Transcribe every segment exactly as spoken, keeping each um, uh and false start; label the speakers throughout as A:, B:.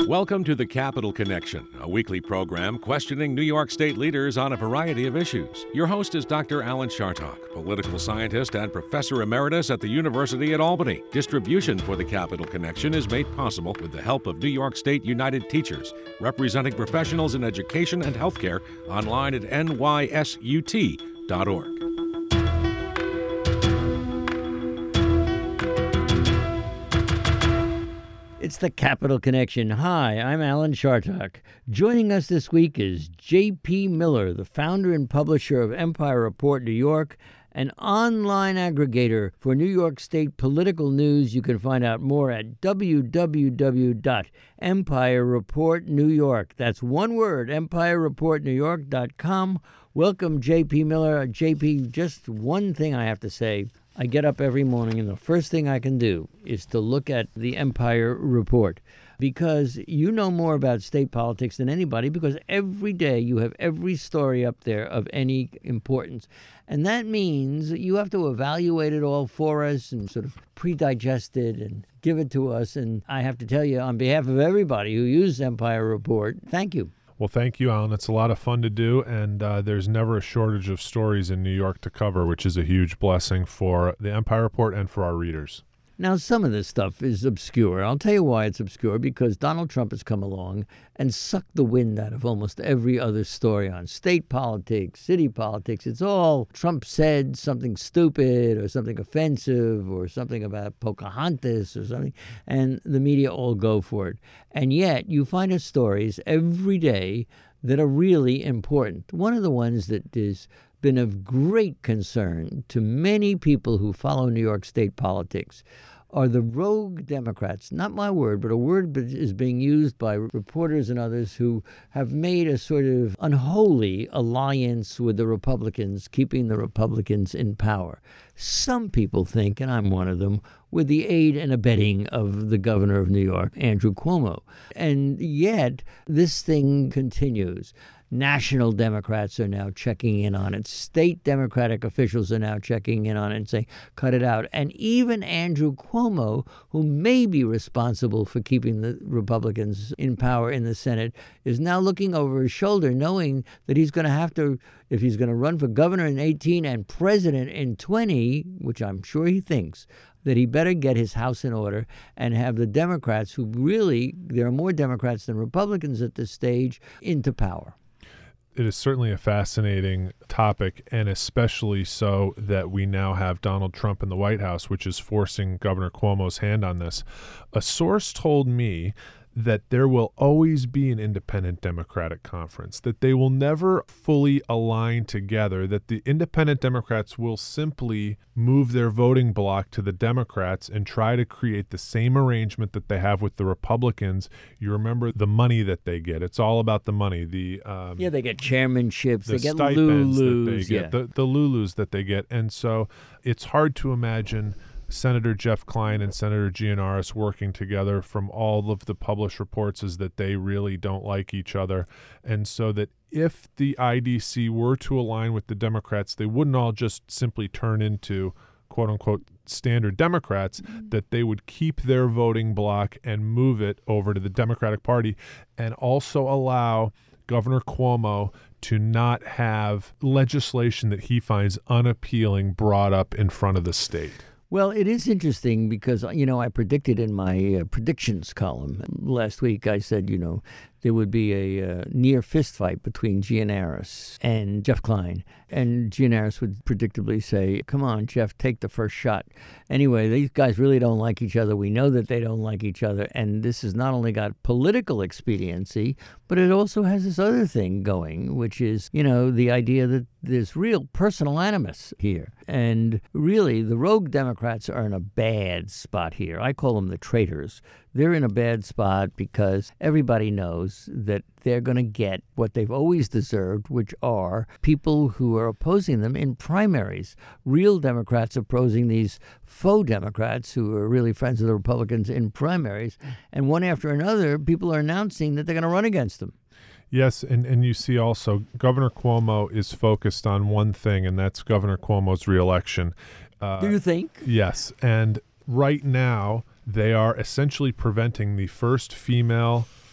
A: Welcome to the Capital Connection, a weekly program questioning New York State leaders on a variety of issues. Your host is Doctor Alan Chartock, political scientist and professor emeritus at the University at Albany. Distribution for the Capital Connection is made possible with the help of New York State United Teachers, representing professionals in education and healthcare, online at N Y S U T dot org.
B: It's the Capital Connection. Hi, I'm Alan Chartock. Joining us this week is J P Miller, the founder and publisher of Empire Report New York, an online aggregator for New York State political news. You can find out more at w w w dot empire report new york. That's one word, empire report new york dot com. Welcome, J P Miller. J P, just one thing I have to say. I get up every morning and the first thing I can do is to look at the Empire Report, because you know more about state politics than anybody, because every day you have every story up there of any importance. And that means that you have to evaluate it all for us and sort of pre-digest it and give it to us. And I have to tell you, on behalf of everybody who uses Empire Report, thank you.
C: Well, thank you, Alan. It's a lot of fun to do, and uh, there's never a shortage of stories in New York to cover, which is a huge blessing for the Empire Report and for our readers.
B: Now, some of this stuff is obscure. I'll tell you why it's obscure, because Donald Trump has come along and sucked the wind out of almost every other story on state politics, city politics. It's all Trump said something stupid or something offensive or something about Pocahontas or something, and the media all go for it. And yet you find us stories every day that are really important. One of the ones that has been of great concern to many people who follow New York State politics are the rogue Democrats. Not my word, but a word that is being used by reporters and others who have made a sort of unholy alliance with the Republicans, keeping the Republicans in power. Some people think, and I'm one of them, with the aid and abetting of the governor of New York, Andrew Cuomo. And yet, this thing continues. National Democrats are now checking in on it. State Democratic officials are now checking in on it and saying, cut it out. And even Andrew Cuomo, who may be responsible for keeping the Republicans in power in the Senate, is now looking over his shoulder, knowing that he's going to have to, if he's going to run for governor in eighteen and president in twenty, which I'm sure he thinks, that he better get his house in order and have the Democrats, who really, there are more Democrats than Republicans at this stage, into power.
C: It is certainly a fascinating topic, and especially so that we now have Donald Trump in the White House, which is forcing Governor Cuomo's hand on this. A source told me that there will always be an independent Democratic conference, that they will never fully align together, that the independent Democrats will simply move their voting bloc to the Democrats and try to create the same arrangement that they have with the Republicans. You remember the money that they get. It's all about the money. The um,
B: Yeah, they get chairmanships,
C: the
B: they get
C: stipends
B: Lulus.
C: that they get,
B: yeah.
C: the, the Lulus that they get. And so it's hard to imagine Senator Jeff Klein and Senator Gianaris working together. From all of the published reports is that they really don't like each other. And so that if the I D C were to align with the Democrats, they wouldn't all just simply turn into quote unquote standard Democrats, mm-hmm. that they would keep their voting bloc and move it over to the Democratic Party, and also allow Governor Cuomo to not have legislation that he finds unappealing brought up in front of the state.
B: Well, it is interesting because, you know, I predicted in my uh, predictions column last week, I said, you know, there would be a uh, near fistfight between Gianaris and Jeff Klein. And Gianaris would predictably say, come on, Jeff, take the first shot. Anyway, these guys really don't like each other. We know that they don't like each other. And this has not only got political expediency, but it also has this other thing going, which is, you know, the idea that there's real personal animus here. And really, the rogue Democrats are in a bad spot here. I call them the traitors. They're in a bad spot because everybody knows that they're going to get what they've always deserved, which are people who are opposing them in primaries. Real Democrats opposing these faux Democrats who are really friends of the Republicans in primaries. And one after another, people are announcing that they're going to run against them.
C: Yes, and, and you see also Governor Cuomo is focused on one thing, and that's Governor Cuomo's reelection. Uh,
B: Do you think?
C: Yes, and right now they are essentially preventing the first female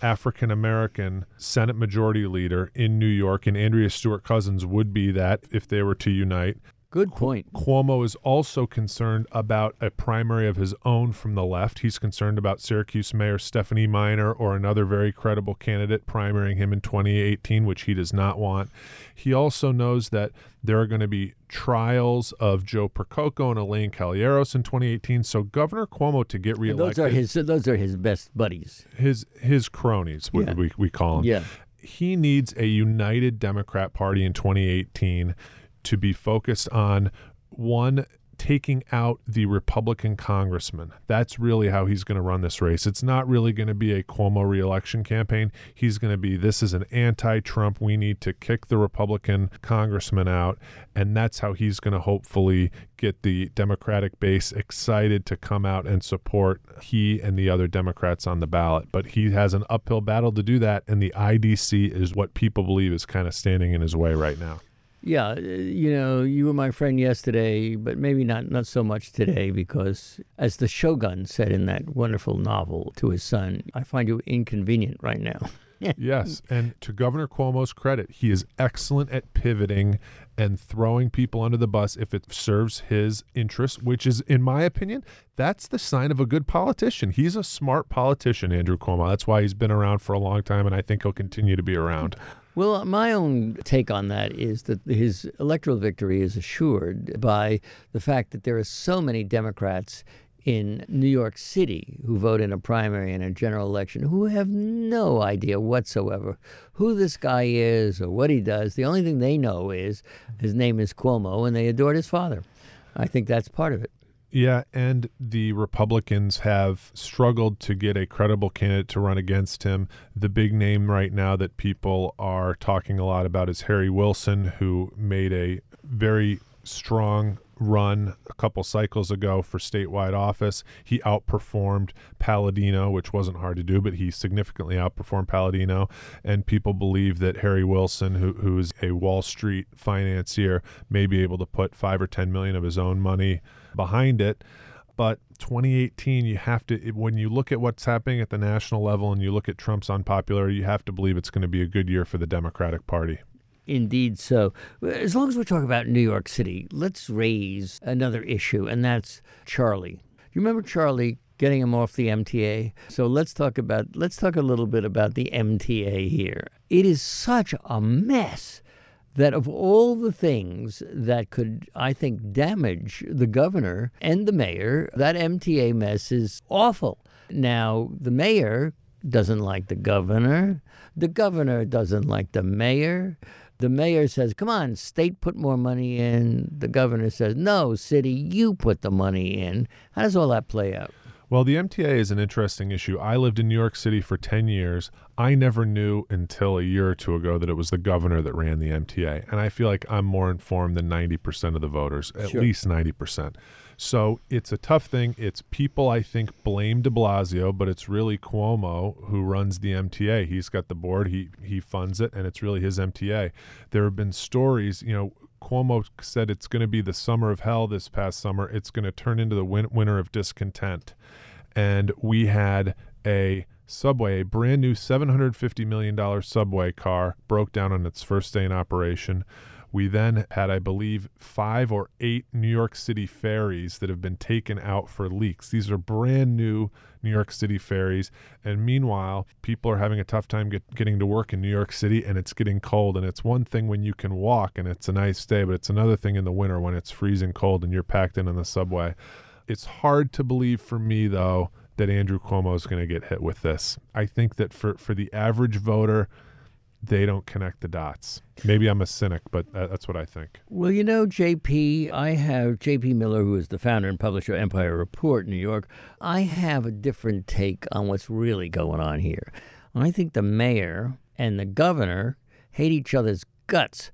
C: African-American Senate Majority Leader in New York, and Andrea Stewart Cousins would be that if they were to unite.
B: Good point.
C: Cuomo is also concerned about a primary of his own from the left. He's concerned about Syracuse Mayor Stephanie Miner or another very credible candidate primarying him in twenty eighteen, which he does not want. He also knows that there are going to be trials of Joe Percoco and Elaine Calieros in twenty eighteen. So Governor Cuomo, to get reelected,
B: those are his those are his best buddies.
C: His his cronies, what
B: yeah.
C: we we call them.
B: Yeah.
C: He needs a united Democrat Party in twenty eighteen to be focused on, one, taking out the Republican congressman. That's really how he's going to run this race. It's not really going to be a Cuomo reelection campaign. He's going to be, this is an anti-Trump. We need to kick the Republican congressman out. And that's how he's going to hopefully get the Democratic base excited to come out and support he and the other Democrats on the ballot. But he has an uphill battle to do that. And the I D C is what people believe is kind of standing in his way right now.
B: Yeah, you know, you were my friend yesterday, but maybe not, not so much today because, as the Shogun said in that wonderful novel to his son, I find you inconvenient right now.
C: Yes, and to Governor Cuomo's credit, he is excellent at pivoting and throwing people under the bus if it serves his interests, which is, in my opinion, that's the sign of a good politician. He's a smart politician, Andrew Cuomo. That's why he's been around for a long time, and I think he'll continue to be around.
B: Well, my own take on that is that his electoral victory is assured by the fact that there are so many Democrats in New York City who vote in a primary and a general election who have no idea whatsoever who this guy is or what he does. The only thing they know is his name is Cuomo and they adored his father. I think that's part of it.
C: Yeah, and the Republicans have struggled to get a credible candidate to run against him. The big name right now that people are talking a lot about is Harry Wilson, who made a very strong run a couple cycles ago for statewide office. He outperformed Palladino, which wasn't hard to do, but he significantly outperformed Palladino. And people believe that Harry Wilson, who who is a Wall Street financier, may be able to put five or ten million of his own money behind it. But twenty eighteen, you have to, when you look at what's happening at the national level and you look at Trump's unpopularity, you have to believe it's going to be a good year for the Democratic Party.
B: Indeed so. As long as we're talking about New York City, let's raise another issue, and that's Charlie. You remember Charlie getting him off the M T A? So let's talk about let's talk a little bit about the M T A here. It is such a mess that of all the things that could, I think, damage the governor and the mayor, that M T A mess is awful. Now, the mayor doesn't like the governor. The governor doesn't like the mayor. The mayor says, come on, state, put more money in. The governor says, no, city, you put the money in. How does all that play out?
C: Well, the M T A is an interesting issue. I lived in New York City for ten years. I never knew until a year or two ago that it was the governor that ran the M T A. And I feel like I'm more informed than ninety percent of the voters, at
B: Sure.
C: least ninety percent. So it's a tough thing. It's people, I think, blame de Blasio, but it's really Cuomo who runs the M T A. He's got the board. He, he funds it, and it's really his M T A. There have been stories, you know, Cuomo said it's going to be the summer of hell this past summer. It's going to turn into the win- winter of discontent. And we had a subway, a brand new seven hundred fifty million dollars subway car, broke down on its first day in operation. We then had, I believe, five or eight New York City ferries that have been taken out for leaks. These are brand new New York City ferries. And meanwhile, people are having a tough time get, getting to work in New York City, and it's getting cold. And it's one thing when you can walk and it's a nice day, but it's another thing in the winter when it's freezing cold and you're packed in on the subway. It's hard to believe for me, though, that Andrew Cuomo is going to get hit with this. I think that for, for the average voter, they don't connect the dots. Maybe I'm a cynic, but that's what I think.
B: Well, you know, J P, I have J P Miller, who is the founder and publisher of Empire Report, New York. I have a different take on what's really going on here. I think the mayor and the governor hate each other's guts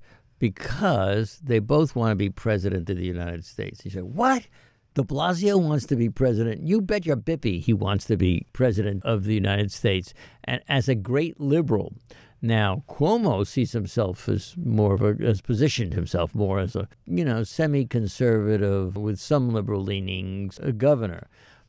B: because they both want to be president of the United States. You say, what? De Blasio wants to be president. You bet your bippy he wants to be president of the United States. And as a great liberal. Now, Cuomo sees himself as more of a, has positioned himself more as a, you know, semi-conservative with some liberal leanings, a governor.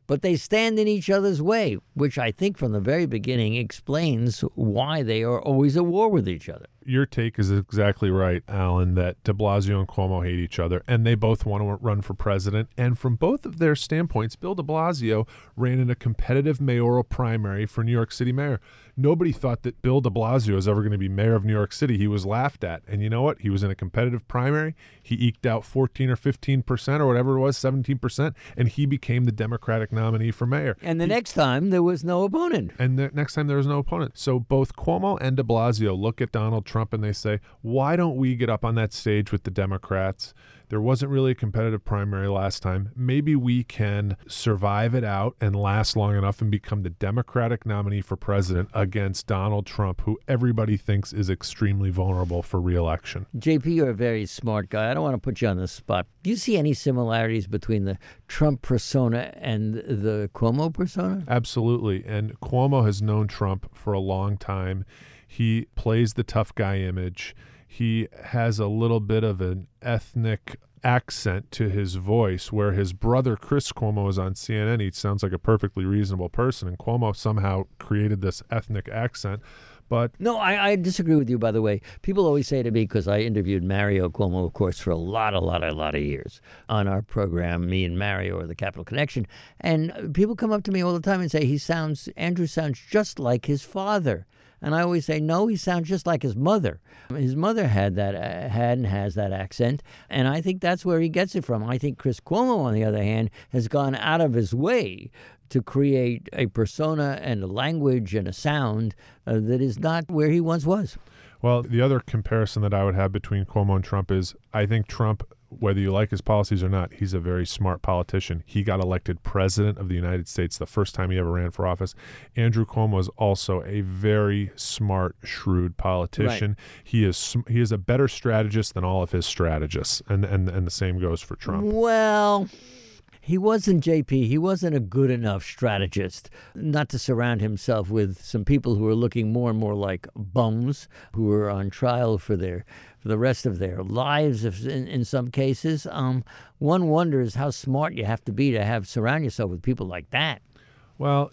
B: but they stand in each other's way, which I think from the very beginning explains why they are always at war with each other.
C: Your take is exactly right, Alan, that de Blasio and Cuomo hate each other, and they both want to run for president. And from both of their standpoints, Bill de Blasio ran in a competitive mayoral primary for New York City mayor. Nobody thought that Bill de Blasio was ever going to be mayor of New York City. He was laughed at. And you know what? He was in a competitive primary. He eked out fourteen or fifteen percent or whatever it was, seventeen percent, and he became the Democratic nominee for mayor.
B: And the
C: he,
B: next time, there was no opponent.
C: And the next time, there was no opponent. So both Cuomo and de Blasio look at Donald Trump and they say, why don't we get up on that stage with the Democrats? There wasn't really a competitive primary last time. Maybe we can survive it out and last long enough and become the Democratic nominee for president against Donald Trump, who everybody thinks is extremely vulnerable for re-election.
B: J P, you're a very smart guy. I don't want to put you on the spot. Do you see any similarities between the Trump persona and the Cuomo persona?
C: Absolutely. And Cuomo has known Trump for a long time. He plays the tough guy image. He has a little bit of an ethnic accent to his voice, where his brother Chris Cuomo is on C N N. He sounds like a perfectly reasonable person, and Cuomo somehow created this ethnic accent. But
B: no, I, I disagree with you, by the way. People always say to me, because I interviewed Mario Cuomo, of course, for a lot, a lot, a lot of years on our program, me and Mario, or the Capital Connection, and people come up to me all the time and say, he sounds, Andrew sounds just like his father. And I always say, no, he sounds just like his mother. His mother had that, uh, had and has that accent, and I think that's where he gets it from. I think Chris Cuomo, on the other hand, has gone out of his way to create a persona and a language and a sound uh, that is not where he once was.
C: Well, the other comparison that I would have between Cuomo and Trump is, I think Trump, whether you like his policies or not, he's a very smart politician. He got elected president of the United States the first time he ever ran for office. Andrew Cuomo is also a very smart, shrewd politician. Right. He is he is a better strategist than all of his strategists, and and and the same goes for Trump.
B: Well, he wasn't, J P, he wasn't a good enough strategist not to surround himself with some people who are looking more and more like bums, who are on trial for their for the rest of their lives if, in, in some cases. Um, one wonders how smart you have to be to have surround yourself with people like that.
C: Well,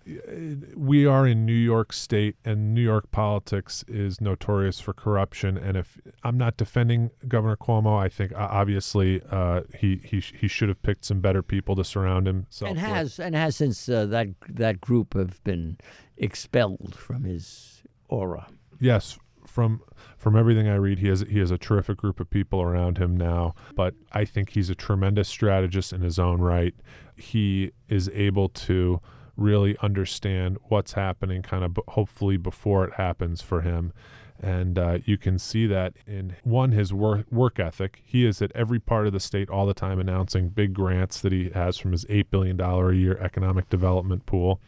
C: we are in New York State, and New York politics is notorious for corruption. And if I'm not defending Governor Cuomo, I think uh, obviously uh, he he he should have picked some better people to surround himself
B: and has
C: with.
B: and has since uh, that that group have been expelled from his aura.
C: Yes. From from everything I read, he has he has a terrific group of people around him now. But I think he's a tremendous strategist in his own right. He is able to really understand what's happening, kind of b- hopefully before it happens for him. And uh, you can see that in, one, his work, work ethic. He is at every part of the state all the time announcing big grants that he has from his eight billion dollars a year economic development pool.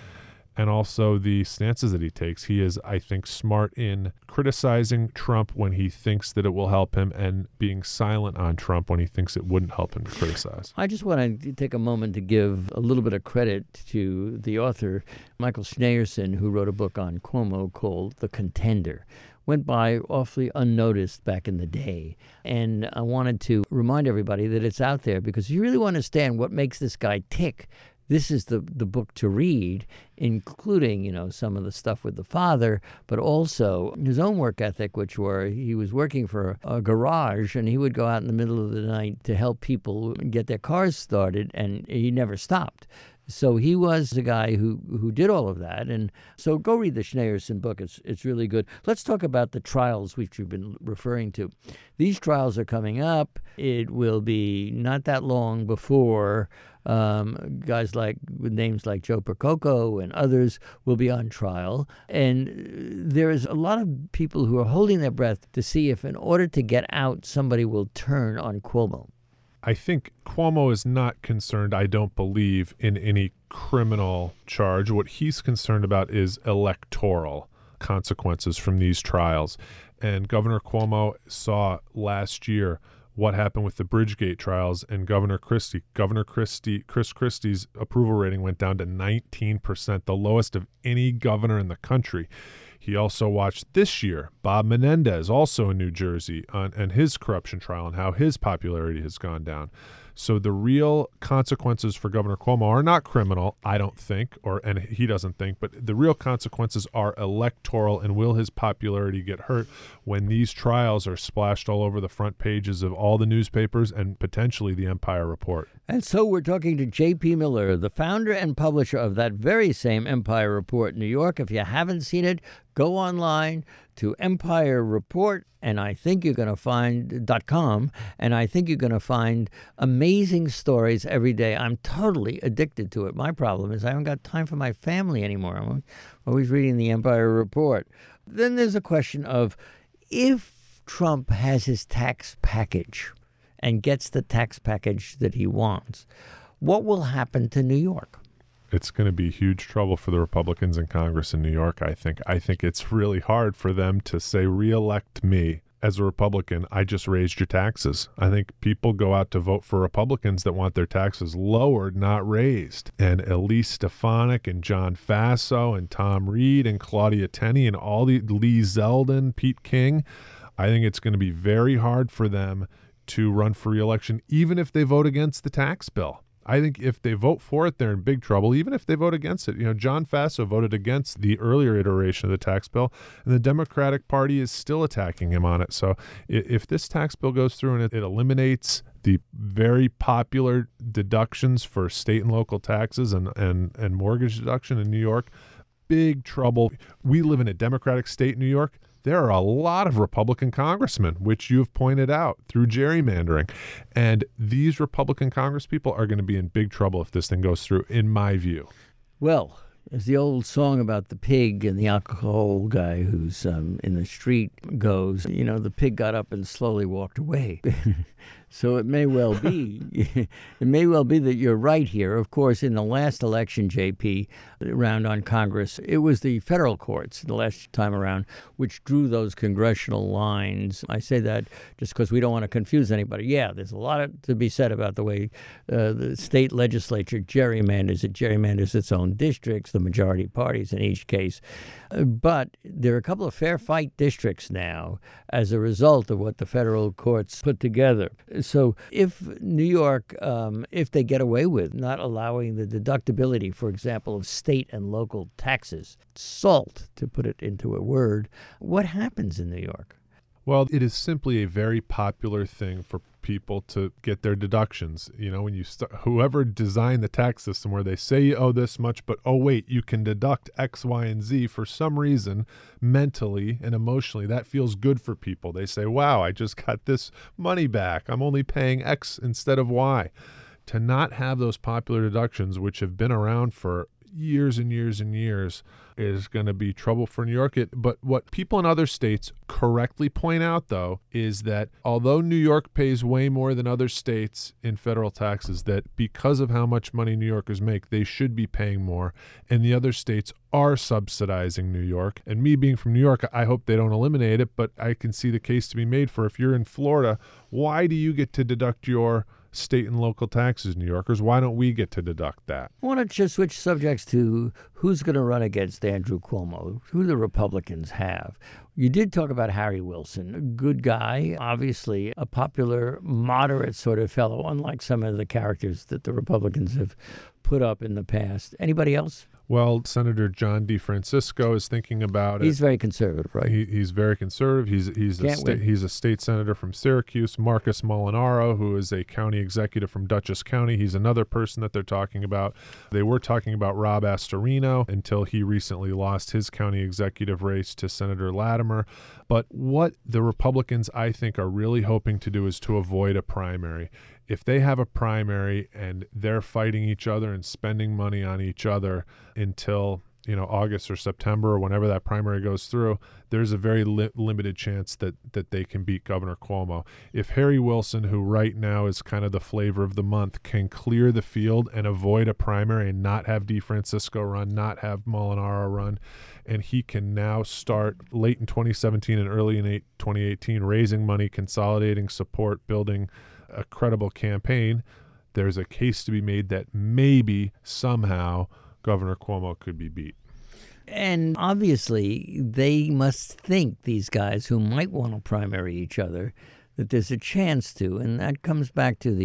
C: And also the stances that he takes. He is, I think, smart in criticizing Trump when he thinks that it will help him, and being silent on Trump when he thinks it wouldn't help him to criticize.
B: I just want to take a moment to give a little bit of credit to the author, Michael Schneerson, who wrote a book on Cuomo called The Contender. Went by awfully unnoticed back in the day. And I wanted to remind everybody that it's out there, because if you really want to understand what makes this guy tick, this is the, the book to read, including, you know, some of the stuff with the father, but also his own work ethic, which were he was working for a garage, and he would go out in the middle of the night to help people get their cars started, and he never stopped. So he was the guy who, who did all of that. And so go read the Schneerson book. It's it's really good. Let's talk about the trials which you've been referring to. These trials are coming up. It will be not that long before um, guys like with names like Joe Percoco and others will be on trial. And there is a lot of people who are holding their breath to see if in order to get out, somebody will turn on Cuomo.
C: I think Cuomo is not concerned, I don't believe, in any criminal charge. What he's concerned about is electoral consequences from these trials. And Governor Cuomo saw last year what happened with the Bridgegate trials and Governor Christie. Governor Christie, Chris Christie's approval rating went down to nineteen percent, the lowest of any governor in the country. He also watched this year Bob Menendez, also in New Jersey, on, and his corruption trial and how his popularity has gone down. So the real consequences for Governor Cuomo are not criminal, I don't think, or and he doesn't think, but the real consequences are electoral, and will his popularity get hurt when these trials are splashed all over the front pages of all the newspapers and potentially the Empire Report?
B: And so we're talking to J P. Miller, the founder and publisher of that very same Empire Report New York. If you haven't seen it, go online to Empire Report, and I think you're going to find .com, and I think you're going to find amazing stories every day. I'm totally addicted to it. My problem is I haven't got time for my family anymore. I'm always reading the Empire Report. Then there's a question of, if Trump has his tax package and gets the tax package that he wants, what will happen to New York?
C: It's going to be huge trouble for the Republicans in Congress in New York, I think. I think it's really hard for them to say, reelect me as a Republican. I just raised your taxes. I think people go out to vote for Republicans that want their taxes lowered, not raised. And Elise Stefanik and John Faso and Tom Reed and Claudia Tenney and all the Lee Zeldin, Pete King, I think it's going to be very hard for them to run for re-election, even if they vote against the tax bill. I think if they vote for it, they're in big trouble, even if they vote against it. You know, John Faso voted against the earlier iteration of the tax bill, and the Democratic Party is still attacking him on it. So if this tax bill goes through and it, it eliminates the very popular deductions for state and local taxes and, and, and mortgage deduction in New York, big trouble. We live in a Democratic state, New York. There are a lot of Republican congressmen, which you have pointed out, through gerrymandering. And these Republican congresspeople are going to be in big trouble if this thing goes through, in my view.
B: Well, as the old song about the pig and the alcohol guy who's um, in the street goes, you know, the pig got up and slowly walked away. So it may well be, it may well be that you're right here. Of course, in the last election, J P, round on Congress, it was the federal courts the last time around which drew those congressional lines. I say that just because we don't want to confuse anybody. Yeah, there's a lot to be said about the way uh, the state legislature gerrymanders. It gerrymanders its own districts, the majority parties in each case. Uh, but there are a couple of fair fight districts now as a result of what the federal courts put together. So if New York, um, if they get away with not allowing the deductibility, for example, of state and local taxes, SALT, to put it into a word, what happens in New York?
C: Well, it is simply a very popular thing for people to get their deductions. You know, when you start, whoever designed the tax system where they say you owe this much, but oh wait, you can deduct X, Y, and Z for some reason, mentally and emotionally, that feels good for people. They say, wow, I just got this money back. I'm only paying X instead of Y. To not have those popular deductions, which have been around for years and years and years, is going to be trouble for New York. It, but what people in other states correctly point out, though, is that although New York pays way more than other states in federal taxes, that because of how much money New Yorkers make, they should be paying more, and the other states are subsidizing New York. And me being from New York, I hope they don't eliminate it, but I can see the case to be made for, if you're in Florida, why do you get to deduct your state and local taxes, New Yorkers? Why don't we get to deduct that?
B: I want to just switch subjects to who's going to run against Andrew Cuomo, who the Republicans have. You did talk about Harry Wilson, a good guy, obviously a popular, moderate sort of fellow, unlike some of the characters that the Republicans have put up in the past. Anybody else?
C: Well, Senator John DeFrancisco is thinking about it.
B: He's very conservative, right?
C: He, he's very conservative. He's he's a sta- he's a state senator from Syracuse. Marcus Molinaro, who is a county executive from Dutchess County, he's another person that they're talking about. They were talking about Rob Astorino until he recently lost his county executive race to Senator Latimer. But what the Republicans, I think, are really hoping to do is to avoid a primary. If they have a primary and they're fighting each other and spending money on each other until, you know, August or September or whenever that primary goes through, there's a very li- limited chance that that they can beat Governor Cuomo. If Harry Wilson, who right now is kind of the flavor of the month, can clear the field and avoid a primary and not have DeFrancisco run, not have Molinaro run, and he can now start late in twenty seventeen and early in twenty eighteen raising money, consolidating support, building a credible campaign, there's a case to be made that maybe somehow Governor Cuomo could be beat.
B: And obviously, they must think, these guys who might want to primary each other, that there's a chance to. And that comes back to the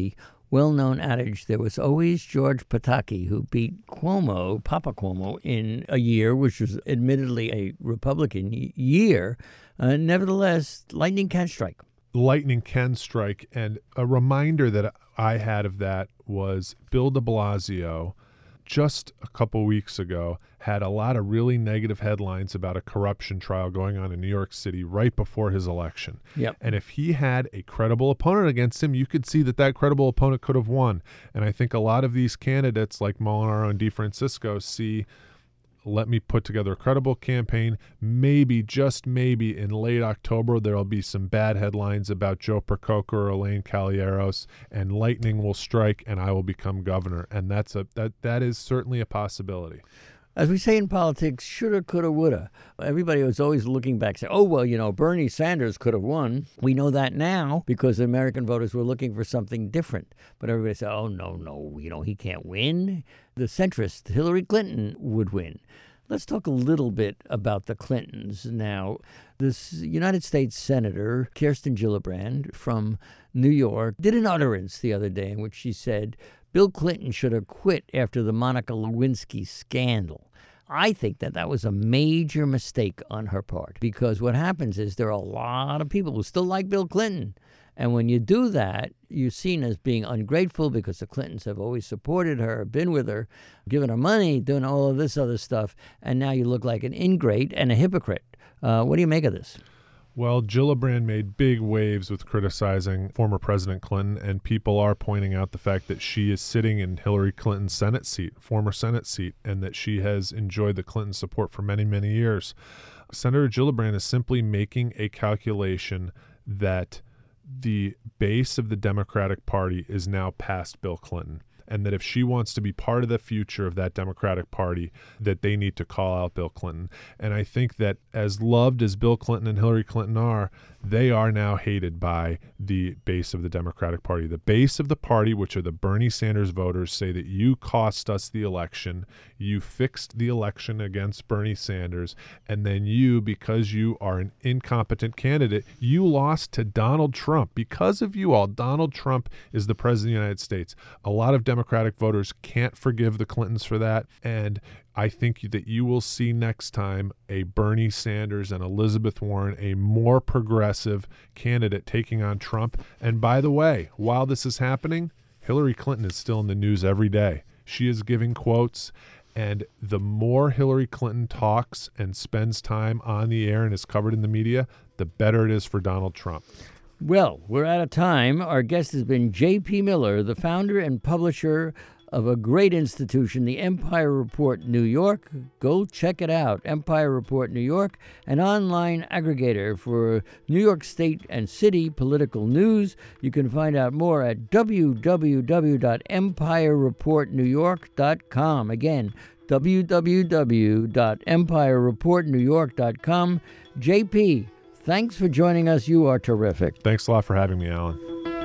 B: well-known adage, there was always George Pataki, who beat Cuomo, Papa Cuomo, in a year, which was admittedly a Republican year. Uh, nevertheless, lightning can strike.
C: Lightning can strike. And a reminder that I had of that was Bill de Blasio, just a couple weeks ago, had a lot of really negative headlines about a corruption trial going on in New York City right before his election.
B: Yep.
C: And if he had a credible opponent against him, you could see that that credible opponent could have won. And I think a lot of these candidates like Molinaro and DeFrancisco see, let me put together a credible campaign. Maybe, just maybe, in late October, there'll be some bad headlines about Joe Percoco or Elaine Caballeros, and lightning will strike, and I will become governor. And that's a that that is certainly a possibility.
B: As we say in politics, shoulda, coulda, woulda. Everybody was always looking back, saying, oh, well, you know, Bernie Sanders could have won. We know that now because American voters were looking for something different. But everybody said, oh, no, no, you know, he can't win. The centrist, Hillary Clinton, would win. Let's talk a little bit about the Clintons now. This United States Senator, Kirsten Gillibrand from New York, did an utterance the other day in which she said, Bill Clinton should have quit after the Monica Lewinsky scandal. I think that that was a major mistake on her part, because what happens is there are a lot of people who still like Bill Clinton. And when you do that, you're seen as being ungrateful because the Clintons have always supported her, been with her, given her money, doing all of this other stuff. And now you look like an ingrate and a hypocrite. Uh, what do you make of this?
C: Well, Gillibrand made big waves with criticizing former President Clinton, and people are pointing out the fact that she is sitting in Hillary Clinton's Senate seat, former Senate seat, and that she has enjoyed the Clinton support for many, many years. Senator Gillibrand is simply making a calculation that the base of the Democratic Party is now past Bill Clinton, and that if she wants to be part of the future of that Democratic Party, that they need to call out Bill Clinton. And I think that as loved as Bill Clinton and Hillary Clinton are, they are now hated by the base of the Democratic Party. The base of the party, which are the Bernie Sanders voters, say that you cost us the election, you fixed the election against Bernie Sanders, and then you, because you are an incompetent candidate, you lost to Donald Trump. Because of you all, Donald Trump is the president of the United States. A lot of Democratic voters can't forgive the Clintons for that, and I think that you will see next time a Bernie Sanders and Elizabeth Warren, a more progressive candidate, taking on Trump. And by the way, while this is happening, Hillary Clinton is still in the news every day. She is giving quotes, and the more Hillary Clinton talks and spends time on the air and is covered in the media, the better it is for Donald Trump.
B: Well, we're out of time. Our guest has been J P. Miller, the founder and publisher of a great institution, the Empire Report New York. Go check it out, Empire Report New York, an online aggregator for New York State and city political news. You can find out more at w w w dot empire report new york dot com. Again, w w w dot empire report new york dot com. J P, thanks for joining us. You are terrific.
C: Thanks a lot for having me, Alan.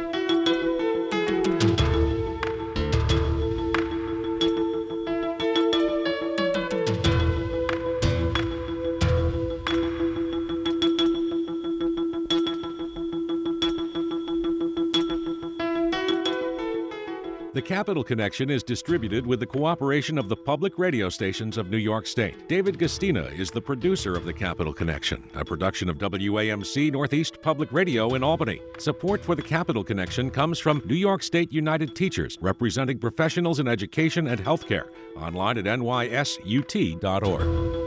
A: The Capital Connection is distributed with the cooperation of the public radio stations of New York State. David Gastina is the producer of The Capital Connection, a production of W A M C Northeast Public Radio in Albany. Support for The Capital Connection comes from New York State United Teachers, representing professionals in education and healthcare. Online at N Y S U T dot org.